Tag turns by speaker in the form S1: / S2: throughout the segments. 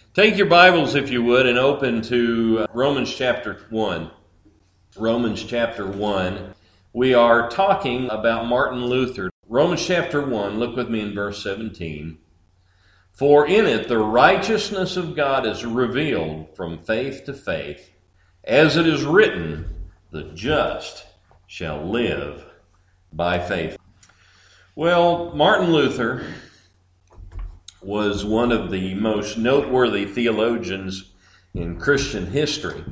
S1: Take your Bibles, if you would, and open to Romans chapter 1. Romans chapter 1. We are talking about Martin Luther. Romans chapter 1, look with me in verse 17. For in it the righteousness of God is revealed from faith to faith, as it is written, the just shall live by faith. Well, Martin Luther was one of the most noteworthy theologians in Christian history.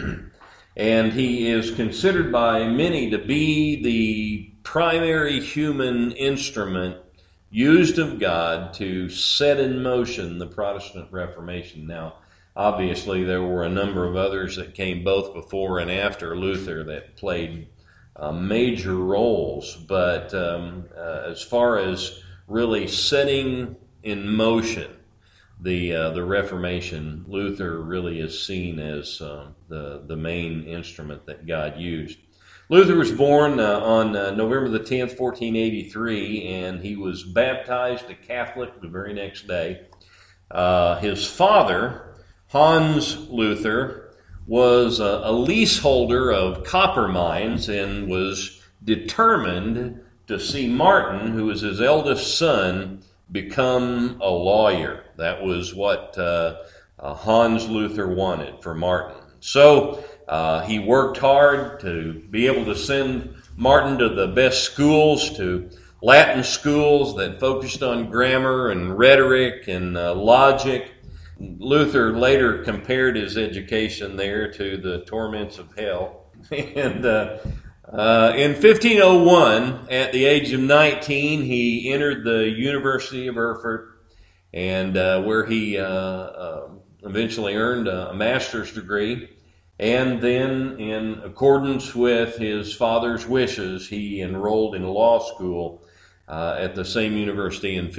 S1: And he is considered by many to be the primary human instrument used of God to set in motion the Protestant Reformation. Now, obviously, there were a number of others that came both before and after Luther that played major roles. But as far as really setting in motion the Reformation, Luther really is seen as the main instrument that God used. Luther was born on November the 10th, 1483, and he was baptized a Catholic the very next day. His father, Hans Luther, was a leaseholder of copper mines and was determined to see Martin, who was his eldest son, become a lawyer. That was what Hans Luther wanted for Martin. So he worked hard to be able to send Martin to the best schools, to Latin schools that focused on grammar and rhetoric and logic. Luther later compared his education there to the torments of hell. And in 1501, at the age of 19, he entered the University of Erfurt, and where he eventually earned a master's degree. And then, in accordance with his father's wishes, he enrolled in law school at the same university in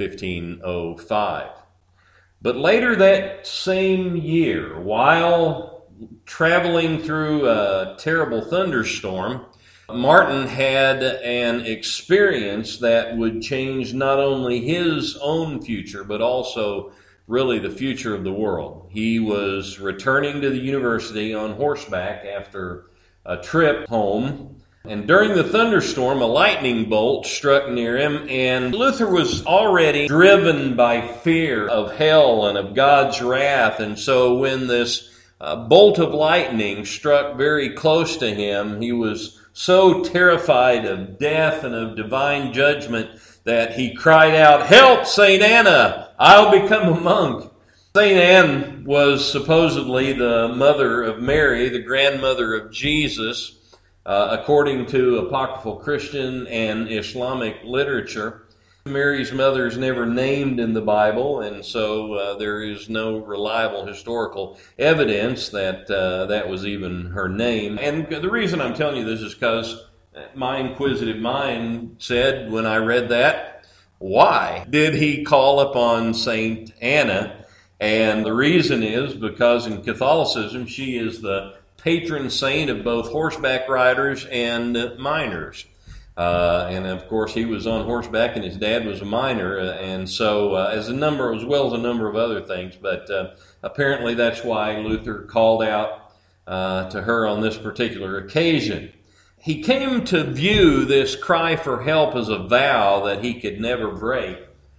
S1: 1505. But later that same year, while traveling through a terrible thunderstorm, Martin had an experience that would change not only his own future, but also really the future of the world. He was returning to the university on horseback after a trip home, and during the thunderstorm, a lightning bolt struck near him, and Luther was already driven by fear of hell and of God's wrath. And so when this bolt of lightning struck very close to him, he was so terrified of death and of divine judgment that he cried out, "Help, St. Anna! I'll become a monk." St. Anne was supposedly the mother of Mary, the grandmother of Jesus, according to apocryphal Christian and Islamic literature. Mary's mother is never named in the Bible, and so there is no reliable historical evidence that that was even her name. And the reason I'm telling you this is because my inquisitive mind said when I read that, why did he call upon Saint Anna? And the reason is because in Catholicism, she is the patron saint of both horseback riders and miners. And of course, he was on horseback, and his dad was a miner, and so as well as a number of other things. But apparently, that's why Luther called out to her on this particular occasion. He came to view this cry for help as a vow that he could never break.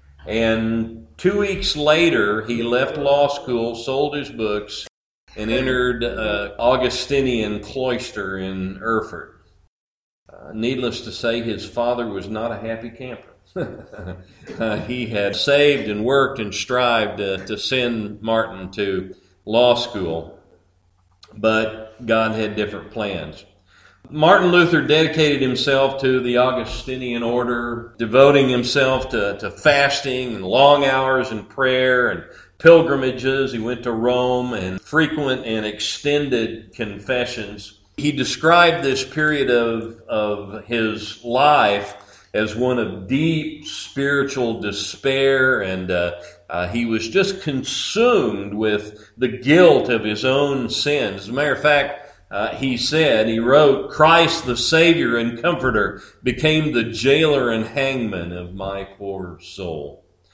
S1: And 2 weeks later, he left law school, sold his books, and entered Augustinian cloister in Erfurt. Needless to say, his father was not a happy camper. He had saved and worked and strived to send Martin to law school, but God had different plans. Martin Luther dedicated himself to the Augustinian order, devoting himself to fasting and long hours in prayer and pilgrimages. He went to Rome and frequent and extended confessions. He described this period of his life as one of deep spiritual despair, and he was just consumed with the guilt of his own sins. As a matter of fact, he wrote, "Christ the Savior and Comforter became the jailer and hangman of my poor soul."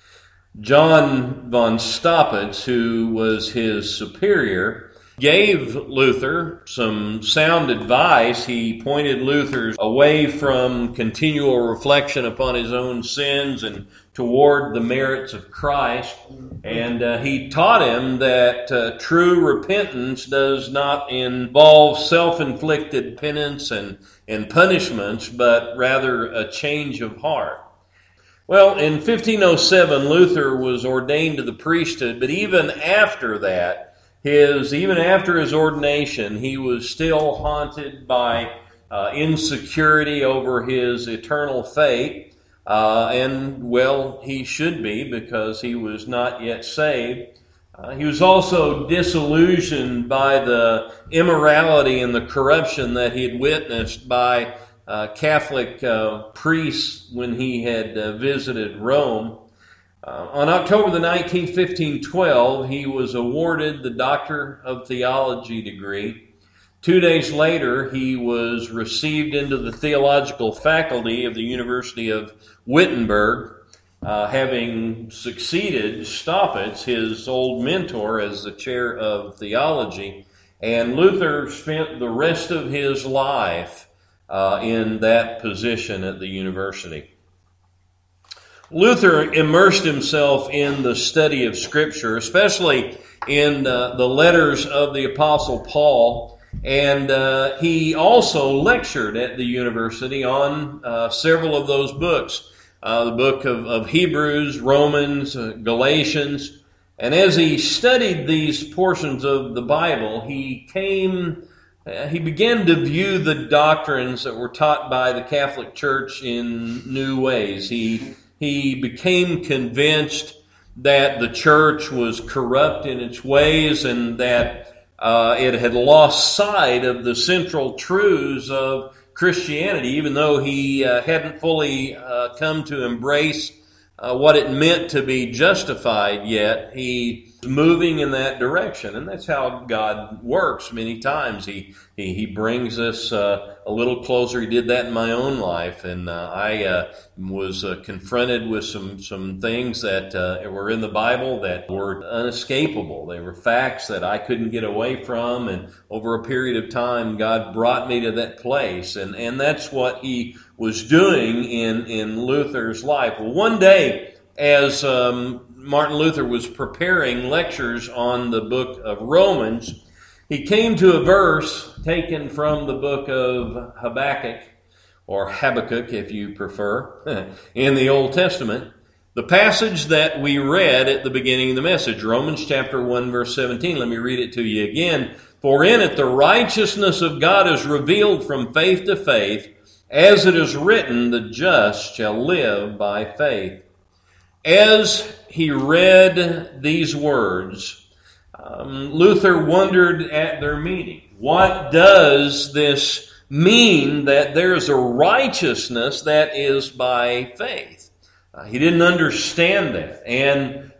S1: John von Staupitz, who was his superior, gave Luther some sound advice. He pointed Luther away from continual reflection upon his own sins and toward the merits of Christ. And he taught him that true repentance does not involve self-inflicted penance and punishments, but rather a change of heart. Well, in 1507, Luther was ordained to the priesthood, but even after that, even after his ordination, he was still haunted by insecurity over his eternal fate. And, well, he should be, because he was not yet saved. He was also disillusioned by the immorality and the corruption that he had witnessed by Catholic priests when he had visited Rome. On October the 19th, 1512, he was awarded the Doctor of Theology degree. 2 days later, he was received into the theological faculty of the University of Wittenberg, having succeeded Staupitz, his old mentor, as the chair of theology. And Luther spent the rest of his life in that position at the university. Luther immersed himself in the study of Scripture, especially in the letters of the Apostle Paul, and he also lectured at the university on several of those books, the book of Hebrews, Romans, Galatians. And as he studied these portions of the Bible, he began to view the doctrines that were taught by the Catholic Church in new ways. He became convinced that the church was corrupt in its ways and that it had lost sight of the central truths of Christianity, even though he hadn't fully come to embrace what it meant to be justified yet. He was moving in that direction, and that's how God works many times. He brings us a little closer. He did that in my own life, and I was confronted with some things that were in the Bible that were unescapable. They were facts that I couldn't get away from, and over a period of time, God brought me to that place, and that's what he was doing in Luther's life. Well, one day, as Martin Luther was preparing lectures on the book of Romans, he came to a verse taken from the book of Habakkuk, or Habakkuk if you prefer, in the Old Testament. The passage that we read at the beginning of the message, Romans chapter 1, verse 17. Let me read it to you again. For in it the righteousness of God is revealed from faith to faith, as it is written, the just shall live by faith. As he read these words, Luther wondered at their meaning. What does this mean that there's a righteousness that is by faith? He didn't understand that. And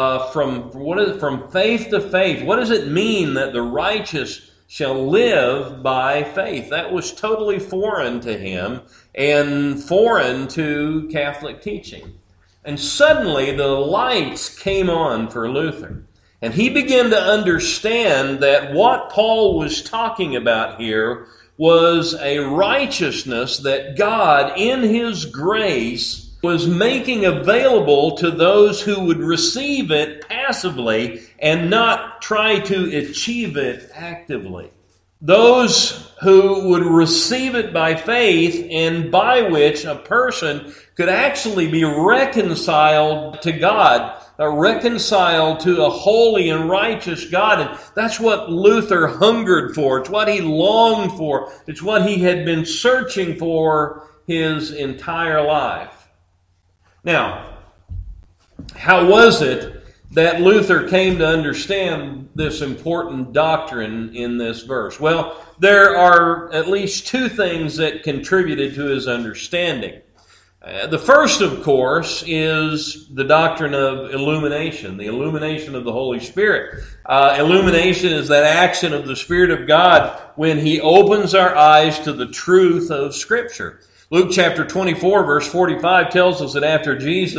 S1: from faith to faith, what does it mean that the righteous shall live by faith? That was totally foreign to him and foreign to Catholic teaching. And suddenly the lights came on for Luther. And he began to understand that what Paul was talking about here was a righteousness that God, in His grace, was making available to those who would receive it passively and not try to achieve it actively. Those who would receive it by faith, and by which a person could actually be reconciled to God, reconciled to a holy and righteous God. And that's what Luther hungered for. It's what he longed for. It's what he had been searching for his entire life. Now, how was it that Luther came to understand this important doctrine in this verse? Well, there are at least two things that contributed to his understanding. The first, of course, is the doctrine of illumination, the illumination of the Holy Spirit. Illumination is that action of the Spirit of God when He opens our eyes to the truth of Scripture. Luke chapter 24, verse 45 tells us that after Jesus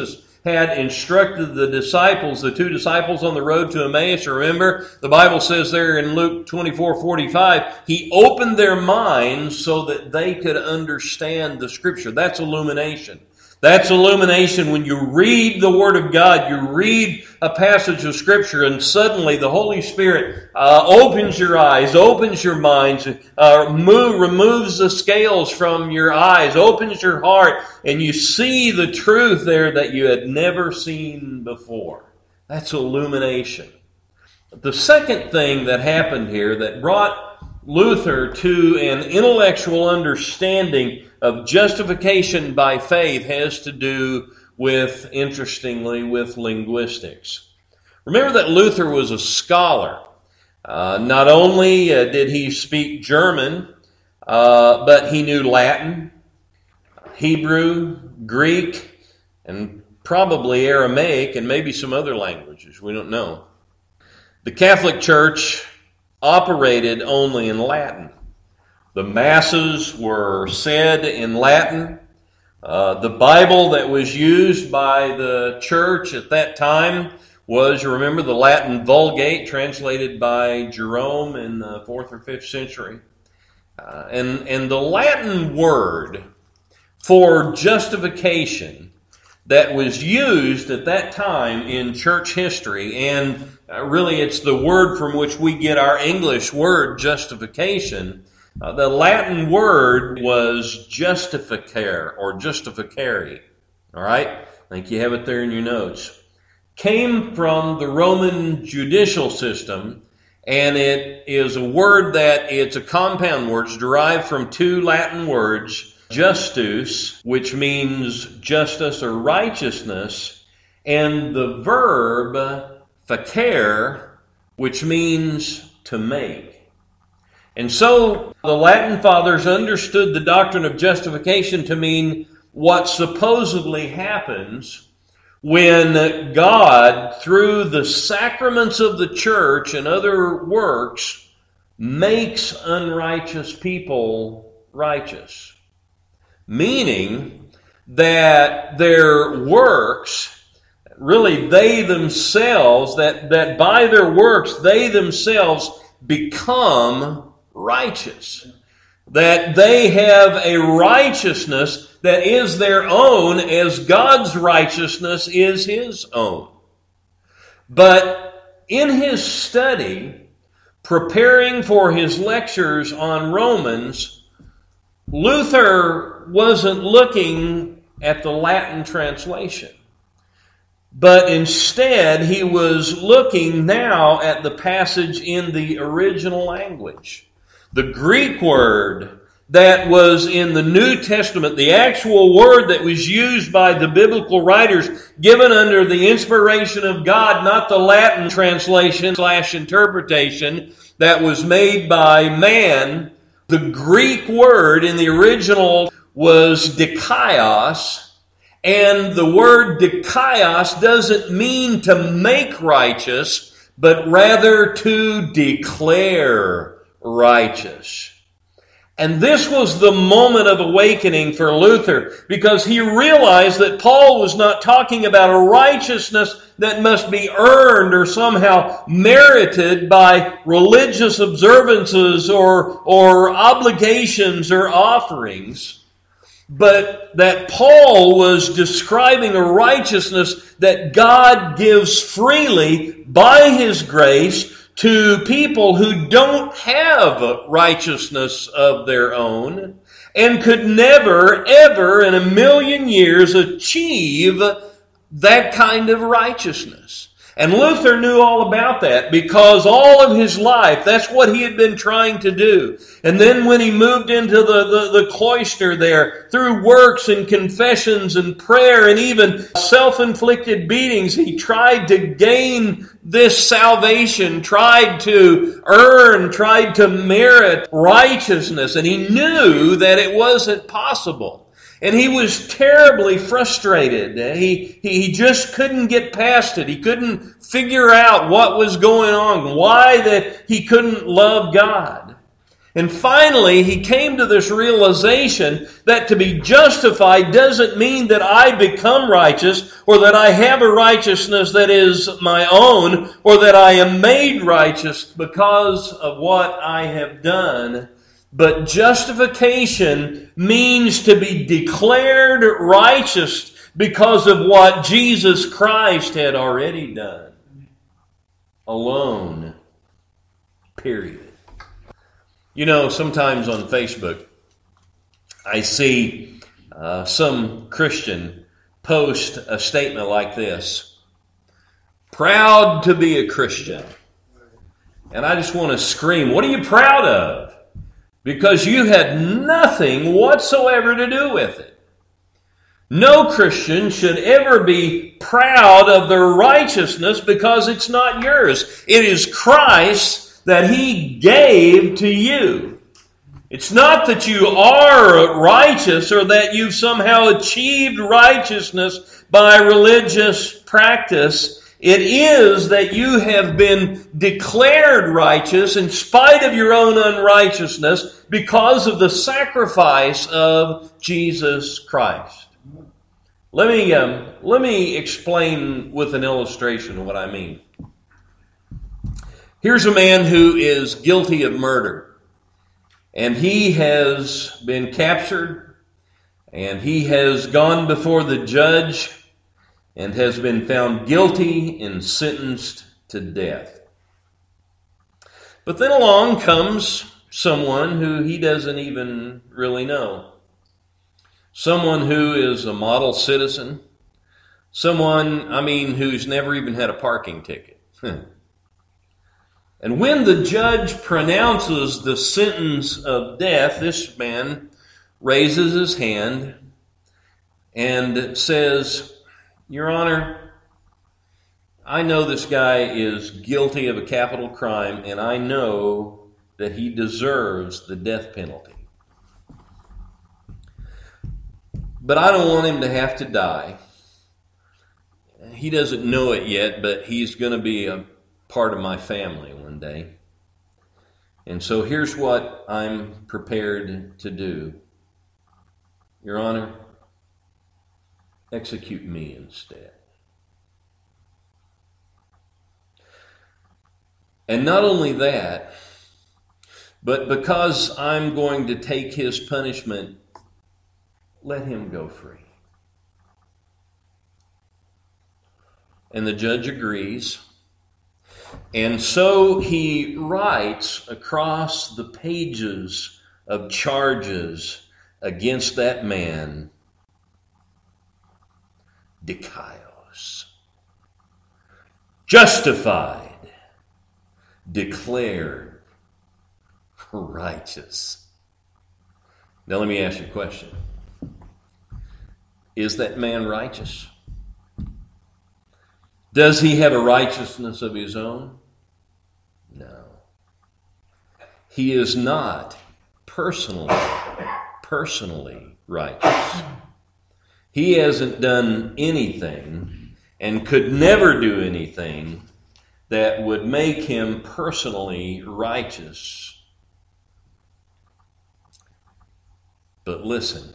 S1: had instructed the disciples, the two disciples on the road to Emmaus. Remember, the Bible says there in Luke 24:45, he opened their minds so that they could understand the Scripture. That's illumination. That's illumination when you read the Word of God, you read a passage of Scripture, and suddenly the Holy Spirit opens your eyes, opens your minds, removes the scales from your eyes, opens your heart, and you see the truth there that you had never seen before. That's illumination. The second thing that happened here that brought Luther to an intellectual understanding of justification by faith has to do with, interestingly, with linguistics. Remember that Luther was a scholar. Not only did he speak German, but he knew Latin, Hebrew, Greek, and probably Aramaic, and maybe some other languages. We don't know. The Catholic Church operated only in Latin. The Masses were said in Latin. The Bible that was used by the church at that time was, you remember, the Latin Vulgate, translated by Jerome in the 4th or 5th century. And the Latin word for justification that was used at that time in church history, and really it's the word from which we get our English word justification. The Latin word was justificare or justificare. All right? I think you have it there in your notes. Came from the Roman judicial system, and it is a word that it's a compound word. It's derived from two Latin words, justus, which means justice or righteousness, and the verb facere, which means to make. And so the Latin fathers understood the doctrine of justification to mean what supposedly happens when God, through the sacraments of the church and other works, makes unrighteous people righteous. Meaning that their works, really they themselves, that by their works they themselves become righteous. That they have a righteousness that is their own as God's righteousness is His own. But in his study, preparing for his lectures on Romans, Luther wasn't looking at the Latin translation. But instead, he was looking now at the passage in the original language. The Greek word that was in the New Testament, the actual word that was used by the biblical writers, given under the inspiration of God, not the Latin translation / interpretation that was made by man. The Greek word in the original was dikaios, and the word dikaios doesn't mean to make righteous, but rather to declare righteous. And this was the moment of awakening for Luther, because he realized that Paul was not talking about a righteousness that must be earned or somehow merited by religious observances or obligations or offerings, but that Paul was describing a righteousness that God gives freely by His grace to people who don't have righteousness of their own and could never, ever in a million years achieve that kind of righteousness. And Luther knew all about that because all of his life, that's what he had been trying to do. And then when he moved into the cloister there, through works and confessions and prayer and even self-inflicted beatings, he tried to gain this salvation, tried to earn, tried to merit righteousness. And he knew that it wasn't possible. And he was terribly frustrated. He just couldn't get past it. He couldn't figure out what was going on, why that he couldn't love God. And finally, he came to this realization that to be justified doesn't mean that I become righteous or that I have a righteousness that is my own or that I am made righteous because of what I have done. But justification means to be declared righteous because of what Jesus Christ had already done. Alone. Period. You know, sometimes on Facebook, I see some Christian post a statement like this: proud to be a Christian. And I just want to scream, what are you proud of? Because you had nothing whatsoever to do with it. No Christian should ever be proud of their righteousness because it's not yours. It is Christ's that He gave to you. It's not that you are righteous or that you've somehow achieved righteousness by religious practice. It is that you have been declared righteous in spite of your own unrighteousness because of the sacrifice of Jesus Christ. Let me explain with an illustration what I mean. Here's a man who is guilty of murder, and he has been captured, and he has gone before the judge and has been found guilty and sentenced to death. But then along comes someone who he doesn't even really know. Someone who is a model citizen. Someone, who's never even had a parking ticket. And when the judge pronounces the sentence of death, this man raises his hand and says, Your Honor, I know this guy is guilty of a capital crime, and I know that he deserves the death penalty. But I don't want him to have to die. He doesn't know it yet, but he's going to be a part of my family one day. And so here's what I'm prepared to do. Your Honor, execute me instead. And not only that, but because I'm going to take his punishment, let him go free. And the judge agrees. And so he writes across the pages of charges against that man, dikaios, justified, declared righteous. Now let me ask you a question. Is that man righteous? Does he have a righteousness of his own? No. He is not personally righteous. He hasn't done anything and could never do anything that would make him personally righteous. But listen,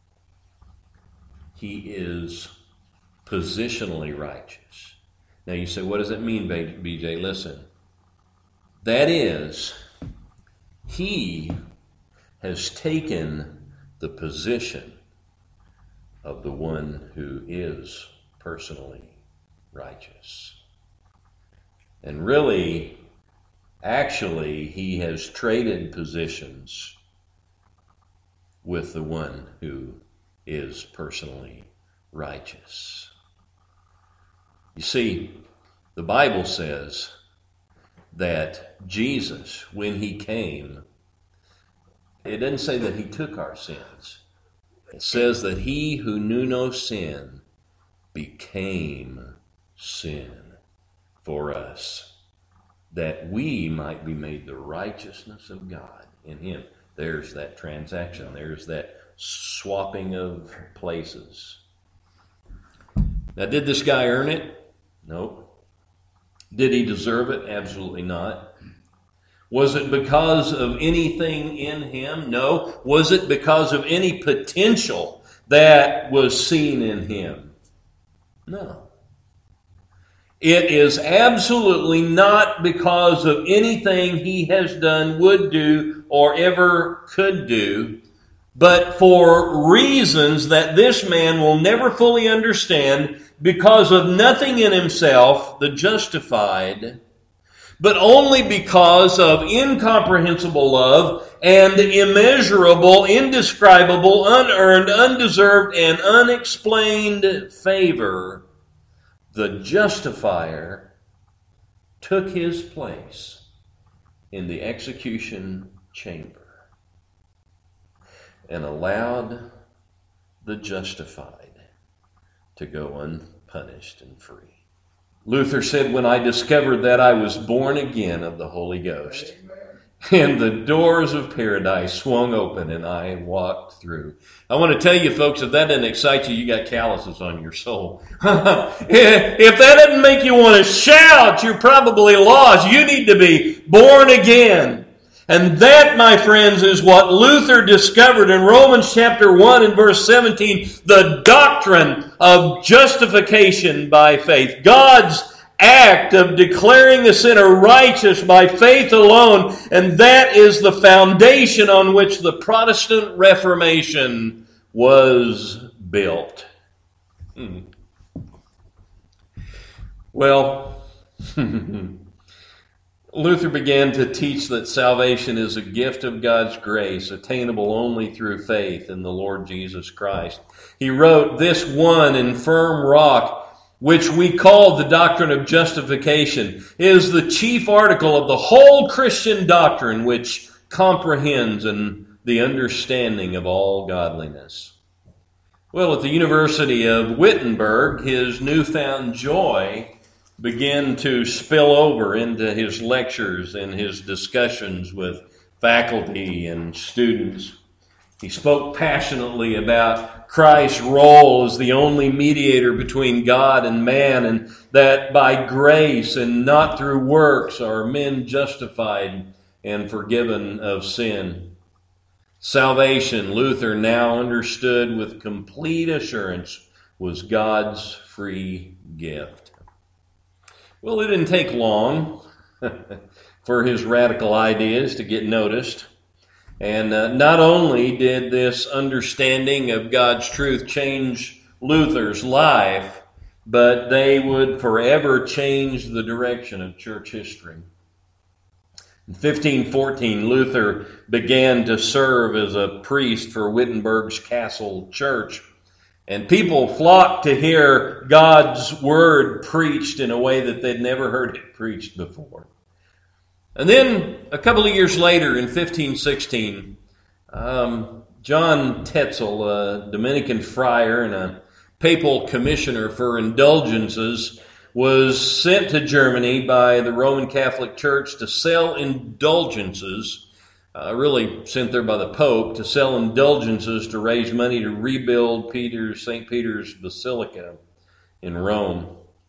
S1: he is positionally righteous. Now you say, what does that mean, BJ? Listen, that is, he has taken the position of the one who is personally righteous. And really, actually, he has traded positions with the one who is personally righteous. You see, the Bible says that Jesus, when he came, it doesn't say that he took our sins. It says that he who knew no sin became sin for us, that we might be made the righteousness of God in him. There's that transaction. There's that swapping of places. Now, did this guy earn it? Nope. Did he deserve it? Absolutely not. Was it because of anything in him? No. Was it because of any potential that was seen in him? No. It is absolutely not because of anything he has done, would do, or ever could do, but for reasons that this man will never fully understand, because of nothing in himself, the justified, but only because of incomprehensible love and immeasurable, indescribable, unearned, undeserved, and unexplained favor. The justifier took his place in the execution chamber and allowed the justified to go unpunished and free. Luther said, when I discovered that, I was born again of the Holy Ghost. And the doors of paradise swung open and I walked through. I want to tell you, folks, if that doesn't excite you, you got calluses on your soul. If that doesn't make you want to shout, you're probably lost. You need to be born again. And that, my friends, is what Luther discovered in Romans chapter 1 and verse 17, the doctrine of justification by faith. God's act of declaring a sinner righteous by faith alone, and that is the foundation on which the Protestant Reformation was built. Well, Luther began to teach that salvation is a gift of God's grace, attainable only through faith in the Lord Jesus Christ. He wrote, "This one and firm rock, which we call the doctrine of justification, is the chief article of the whole Christian doctrine, which comprehends the understanding of all godliness." Well, at the University of Wittenberg, his newfound joy began to spill over into his lectures and his discussions with faculty and students. He spoke passionately about Christ's role as the only mediator between God and man, and that by grace and not through works are men justified and forgiven of sin. Salvation, Luther now understood with complete assurance, was God's free gift. Well, it didn't take long for his radical ideas to get noticed. And not only did this understanding of God's truth change Luther's life, but they would forever change the direction of church history. In 1514, Luther began to serve as a priest for Wittenberg's Castle Church. And people flocked to hear God's word preached in a way that they'd never heard it preached before. And then a couple of years later, in 1516, John Tetzel, a Dominican friar and a papal commissioner for indulgences, was sent to Germany by the Roman Catholic Church to sell indulgences, really sent there by the Pope, to sell indulgences to raise money to rebuild St. Peter's Basilica in Rome.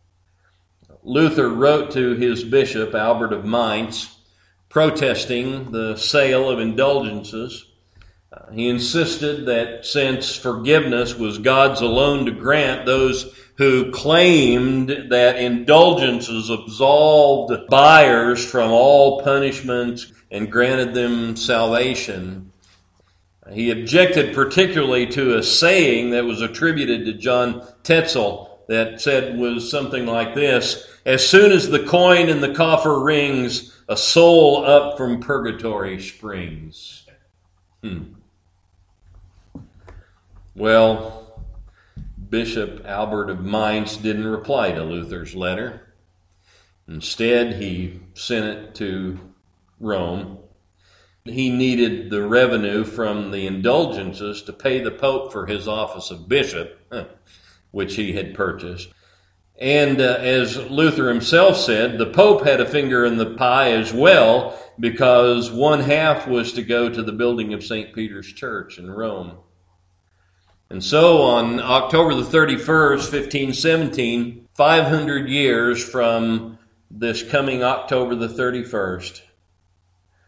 S1: Luther wrote to his bishop, Albert of Mainz, protesting the sale of indulgences. He insisted that since forgiveness was God's alone to grant, those who claimed that indulgences absolved buyers from all punishments and granted them salvation. He objected particularly to a saying that was attributed to John Tetzel that was something like this: "As soon as the coin in the coffer rings, a soul up from purgatory springs." Well, Bishop Albert of Mainz didn't reply to Luther's letter. Instead, he sent it to Rome. He needed the revenue from the indulgences to pay the Pope for his office of bishop, which he had purchased. And as Luther himself said, the Pope had a finger in the pie as well, because one half was to go to the building of St. Peter's Church in Rome. And so on October the 31st, 1517, 500 years from this coming October the 31st,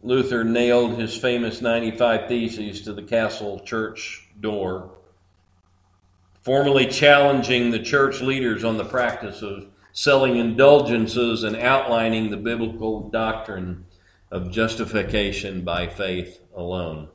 S1: Luther nailed his famous 95 Theses to the castle church door, formally challenging the church leaders on the practice of selling indulgences and outlining the biblical doctrine of justification by faith alone.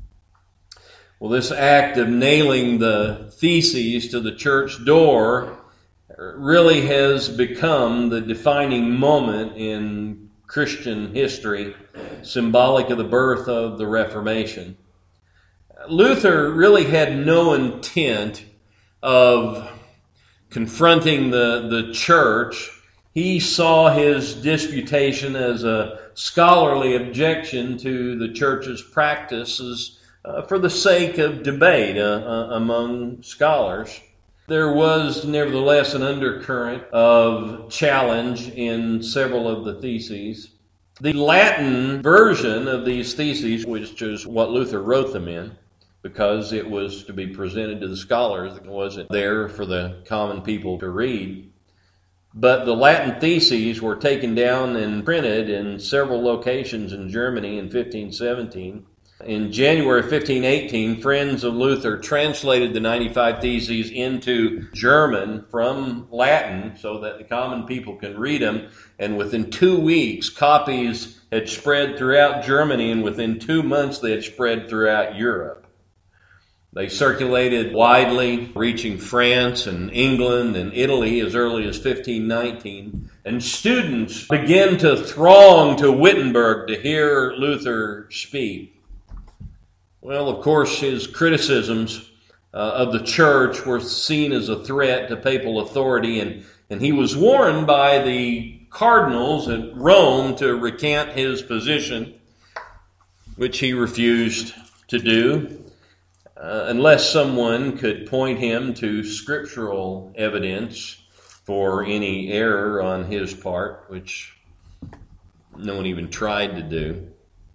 S1: Well, this act of nailing the theses to the church door really has become the defining moment in Christian history, symbolic of the birth of the Reformation. Luther really had no intent of confronting the church. He saw his disputation as a scholarly objection to the church's practices for the sake of debate among scholars. There was nevertheless an undercurrent of challenge in several of the theses. The Latin version of these theses, which is what Luther wrote them in, because it was to be presented to the scholars, it wasn't there for the common people to read. But the Latin theses were taken down and printed in several locations in Germany in 1517. In January 1518, friends of Luther translated the 95 Theses into German from Latin so that the common people can read them. And within 2 weeks, copies had spread throughout Germany, and within 2 months, they had spread throughout Europe. They circulated widely, reaching France and England and Italy as early as 1519. And students began to throng to Wittenberg to hear Luther speak. Well, of course, his criticisms of the church were seen as a threat to papal authority, and he was warned by the cardinals at Rome to recant his position, which he refused to do, unless someone could point him to scriptural evidence for any error on his part, which no one even tried to do.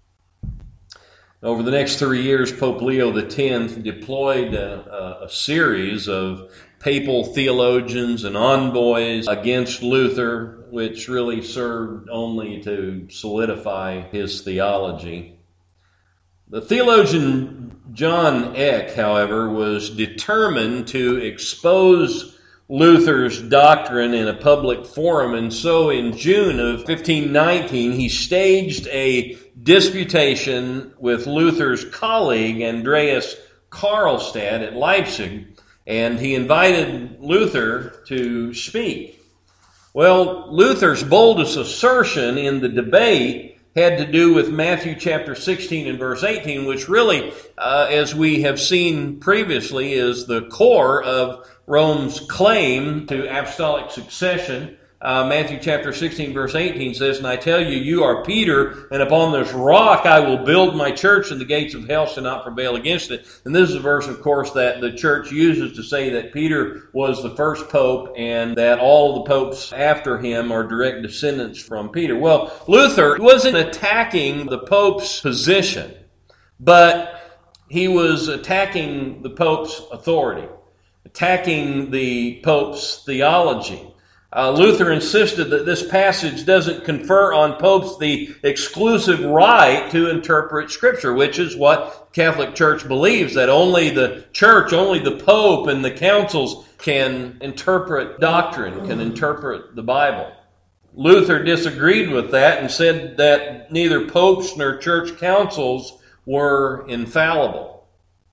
S1: Over the next 3 years, Pope Leo X deployed a series of papal theologians and envoys against Luther, which really served only to solidify his theology. The theologian John Eck, however, was determined to expose Luther's doctrine in a public forum, and so in June of 1519, he staged a disputation with Luther's colleague Andreas Karlstadt at Leipzig, and he invited Luther to speak. Well, Luther's boldest assertion in the debate had to do with Matthew chapter 16 and verse 18, which really, as we have seen previously, is the core of Rome's claim to apostolic succession. Matthew chapter 16 verse 18 says, "And I tell you, you are Peter, and upon this rock I will build my church, and the gates of hell shall not prevail against it." And this is a verse, of course, that the church uses to say that Peter was the first pope, and that all the popes after him are direct descendants from Peter. Well, Luther wasn't attacking the pope's position, but he was attacking the pope's authority, attacking the pope's theology. Luther insisted that this passage doesn't confer on popes the exclusive right to interpret Scripture, which is what the Catholic Church believes, that only the Church, only the Pope and the councils can interpret doctrine, can interpret the Bible. Luther disagreed with that and said that neither popes nor church councils were infallible.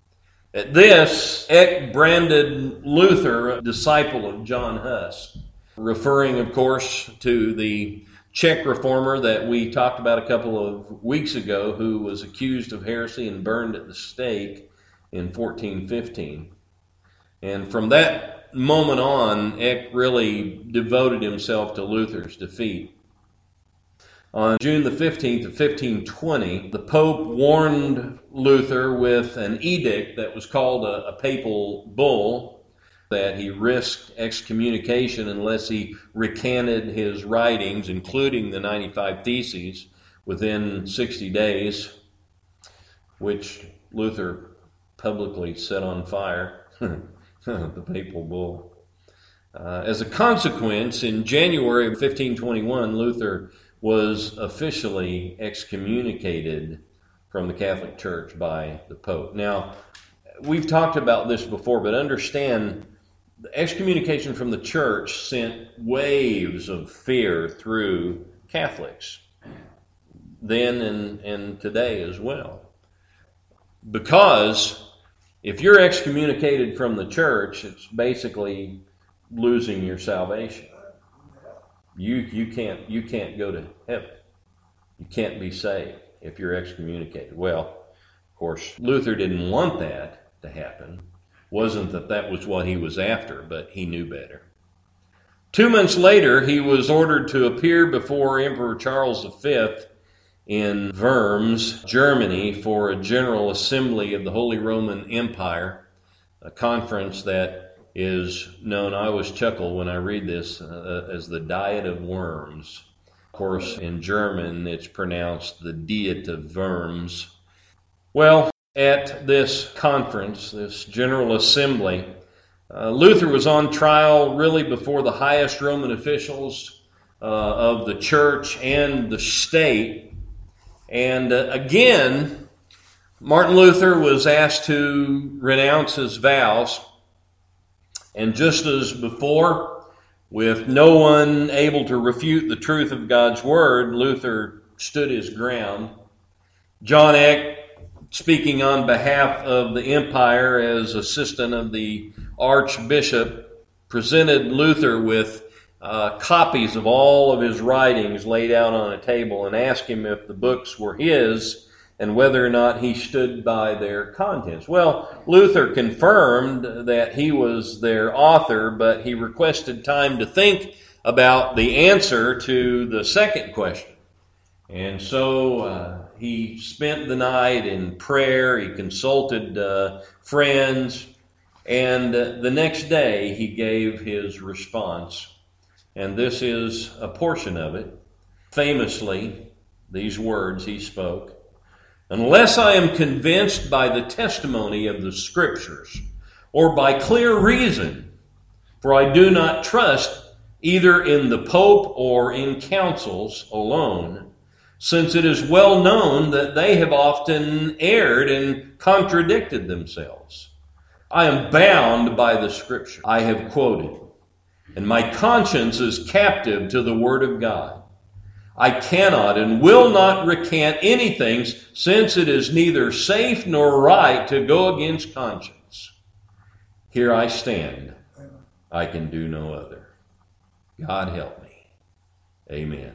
S1: At this, Eck branded Luther a disciple of John Huss, referring, of course, to the Czech reformer that we talked about a couple of weeks ago, who was accused of heresy and burned at the stake in 1415. And from that moment on, Eck really devoted himself to Luther's defeat. On June the 15th of 1520, the Pope warned Luther with an edict that was called a papal bull, that he risked excommunication unless he recanted his writings, including the 95 Theses, within 60 days, which Luther publicly set on fire, the papal bull. As a consequence, in January of 1521, Luther was officially excommunicated from the Catholic Church by the Pope. Now, we've talked about this before, but understand the excommunication from the church sent waves of fear through Catholics then and today as well. Because if you're excommunicated from the church, it's basically losing your salvation. You can't go to heaven. You can't be saved if you're excommunicated. Well, of course, Luther didn't want that to happen. Wasn't that was what he was after, but he knew better. 2 months later, he was ordered to appear before Emperor Charles V in Worms, Germany, for a general assembly of the Holy Roman Empire, a conference that is known, I always chuckle when I read this, as the Diet of Worms. Of course, in German, it's pronounced the Diet of Worms. Well, at this conference, this General Assembly, Luther was on trial really before the highest Roman officials of the church and the state. And again, Martin Luther was asked to renounce his vows. And just as before, with no one able to refute the truth of God's word, Luther stood his ground. John Eck, speaking on behalf of the empire as assistant of the archbishop, presented Luther with copies of all of his writings laid out on a table and asked him if the books were his and whether or not he stood by their contents. Well, Luther confirmed that he was their author, but he requested time to think about the answer to the second question. And so he spent the night in prayer, he consulted friends, and the next day he gave his response. And this is a portion of it. Famously, these words he spoke: "Unless I am convinced by the testimony of the Scriptures, or by clear reason, for I do not trust either in the Pope or in councils alone, since it is well known that they have often erred and contradicted themselves. I am bound by the Scripture I have quoted, and my conscience is captive to the Word of God. I cannot and will not recant anything, since it is neither safe nor right to go against conscience. Here I stand. I can do no other. God help me. Amen."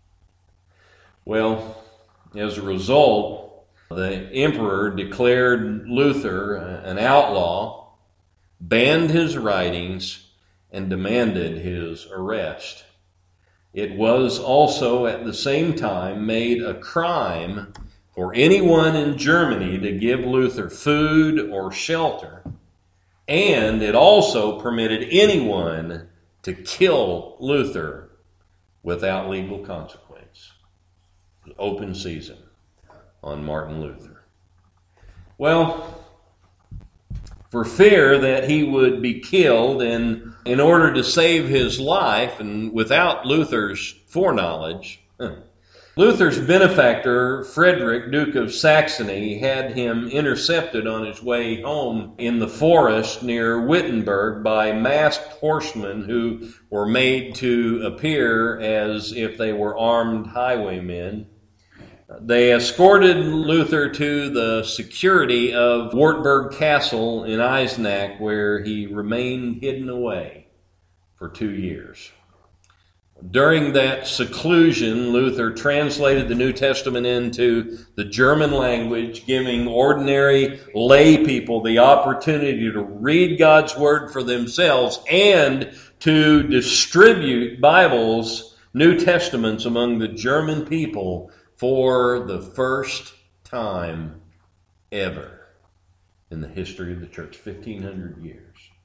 S1: Well, as a result, the emperor declared Luther an outlaw, banned his writings, and demanded his arrest. It was also at the same time made a crime for anyone in Germany to give Luther food or shelter, and it also permitted anyone to kill Luther without legal consequence. Open season on Martin Luther. Well, for fear that he would be killed, and in order to save his life, and without Luther's foreknowledge, Luther's benefactor, Frederick, Duke of Saxony, had him intercepted on his way home in the forest near Wittenberg by masked horsemen who were made to appear as if they were armed highwaymen. They escorted Luther to the security of Wartburg Castle in Eisenach, where he remained hidden away for 2 years. During that seclusion, Luther translated the New Testament into the German language, giving ordinary lay people the opportunity to read God's Word for themselves and to distribute Bibles, New Testaments, among the German people for the first time ever in the history of the church, 1,500 years.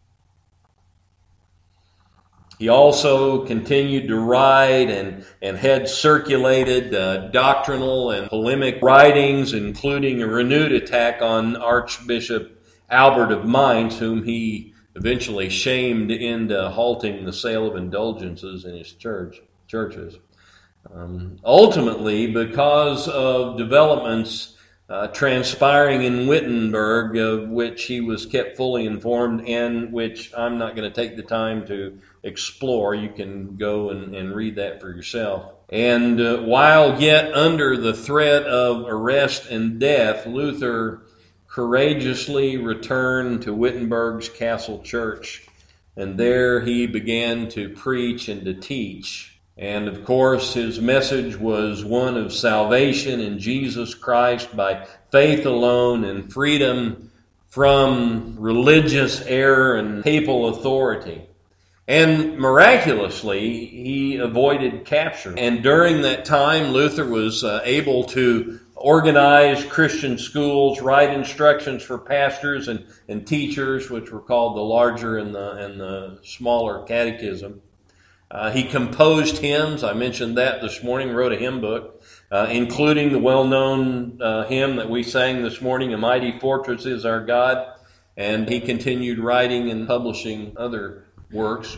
S1: He also continued to write and had circulated doctrinal and polemic writings, including a renewed attack on Archbishop Albert of Mainz, whom he eventually shamed into halting the sale of indulgences in his churches. Ultimately, because of developments transpiring in Wittenberg, of which he was kept fully informed and which I'm not going to take the time to explore. You can go and read that for yourself. And while yet under the threat of arrest and death, Luther courageously returned to Wittenberg's castle church, and there he began to preach and to teach. And of course, his message was one of salvation in Jesus Christ by faith alone and freedom from religious error and papal authority. And miraculously, he avoided capture. And during that time, Luther was able to organize Christian schools, write instructions for pastors and teachers, which were called the larger and the smaller catechism. He composed hymns. I mentioned that this morning, wrote a hymn book, including the well-known hymn that we sang this morning, "A Mighty Fortress is Our God." And he continued writing and publishing other works.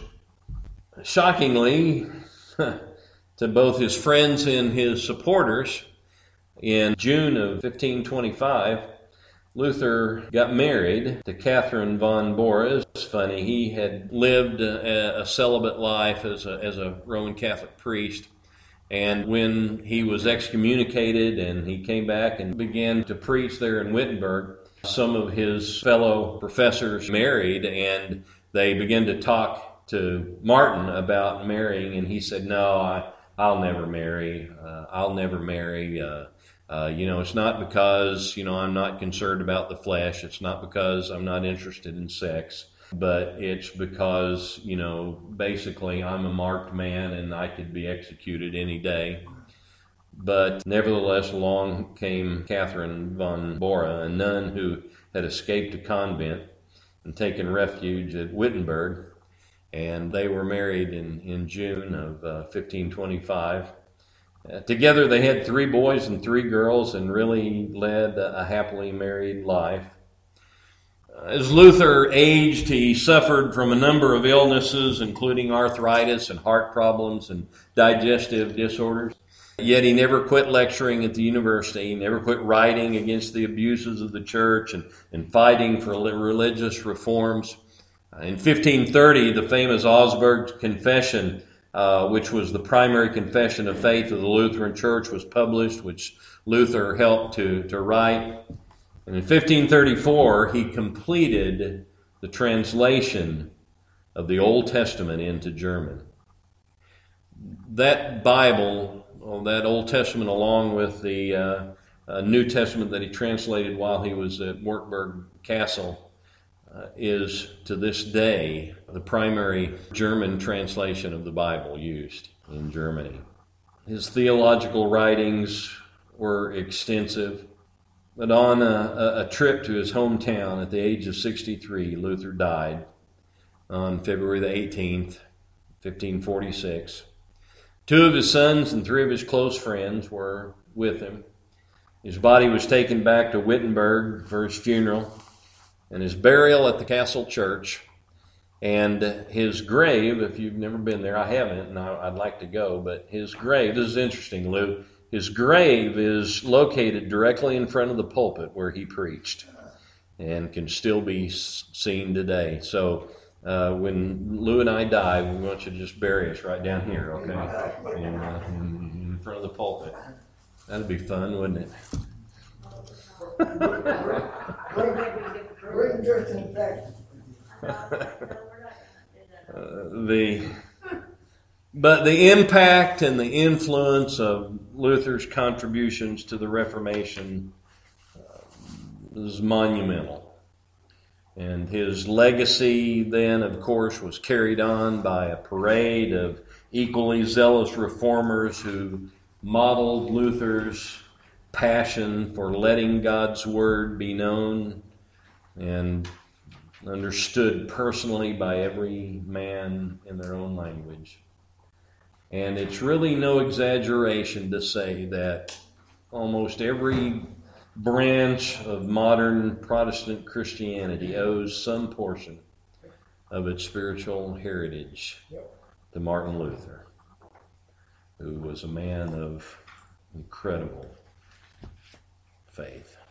S1: Shockingly, to both his friends and his supporters, in June of 1525, Luther got married to Catherine von Bora. It's funny, he had lived a celibate life as a Roman Catholic priest. And when he was excommunicated and he came back and began to preach there in Wittenberg, some of his fellow professors married, and they began to talk to Martin about marrying, and he said, "No, I'll never marry. I'll never marry. It's not because, I'm not concerned about the flesh. It's not because I'm not interested in sex, but it's because, basically I'm a marked man and I could be executed any day." But nevertheless, along came Catherine von Bora, a nun who had escaped a convent and taken refuge at Wittenberg, and they were married in June of 1525. Together they had 3 boys and 3 girls and really led a happily married life. As Luther aged, he suffered from a number of illnesses, including arthritis and heart problems and digestive disorders. Yet he never quit lecturing at the university. He never quit writing against the abuses of the church and fighting for religious reforms. In 1530, the famous Augsburg Confession, which was the primary confession of faith of the Lutheran Church, was published, which Luther helped to write. And in 1534, he completed the translation of the Old Testament into German. That Bible, that Old Testament, along with the New Testament that he translated while he was at Wartburg Castle, is to this day the primary German translation of the Bible used in Germany. His theological writings were extensive, but on a trip to his hometown at the age of 63, Luther died on February the 18th, 1546. 2 of his sons and 3 of his close friends were with him. His body was taken back to Wittenberg for his funeral and his burial at the castle church. And his grave, if you've never been there, I haven't, and I'd like to go, but his grave, this is interesting, Lou, his grave is located directly in front of the pulpit where he preached and can still be seen today. So when Lou and I die, we want you to just bury us right down here, okay? In front of the pulpit. That'd be fun, wouldn't it? But the impact and the influence of Luther's contributions to the Reformation is monumental. And his legacy then, of course, was carried on by a parade of equally zealous reformers who modeled Luther's passion for letting God's word be known and understood personally by every man in their own language. And it's really no exaggeration to say that almost every branch of modern Protestant Christianity owes some portion of its spiritual heritage to Martin Luther. who was a man of incredible faith.